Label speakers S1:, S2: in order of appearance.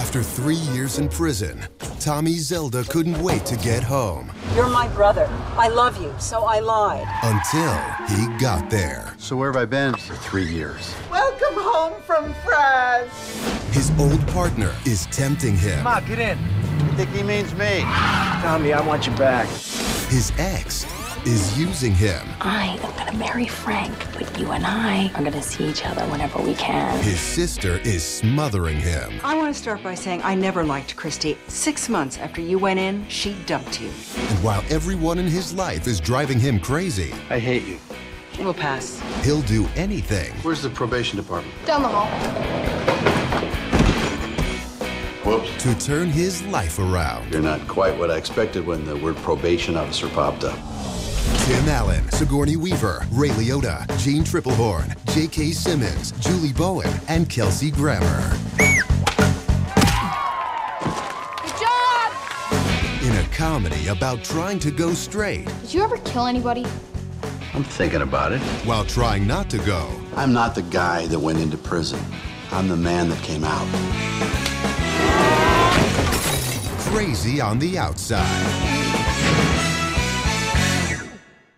S1: After 3 years in prison, Tommy Zelda couldn't wait to get home.
S2: You're my brother. I love you, so I lied.
S1: Until he got there.
S3: So where have I been for 3 years?
S4: Welcome home from France.
S1: His old partner is tempting him.
S5: Come on, get in.
S3: You think he means me?
S5: Tommy, I want you back.
S1: His ex is using him.
S6: I am gonna marry Frank, but you and I are gonna see each other whenever we can.
S1: His sister is smothering him.
S2: I want to start by saying I never liked Christy. 6 months after you went in, she dumped you.
S1: And while everyone in his life is driving him crazy,
S3: I hate you.
S2: We'll pass.
S1: he'll do anything
S3: Where's the probation department?
S7: Down the hall.
S3: Whoops.
S1: to turn his life around.
S3: You're not quite what I expected when the word probation officer popped up.
S1: Tim Allen, Sigourney Weaver, Ray Liotta, Jean Triplehorn, J.K. Simmons, Julie Bowen, and Kelsey Grammer.
S7: Good job!
S1: In a comedy about trying to go straight
S7: Did you ever kill anybody?
S3: I'm thinking about it.
S1: while trying not to go.
S3: I'm not the guy that went into prison. I'm the man that came out.
S1: Crazy on the outside.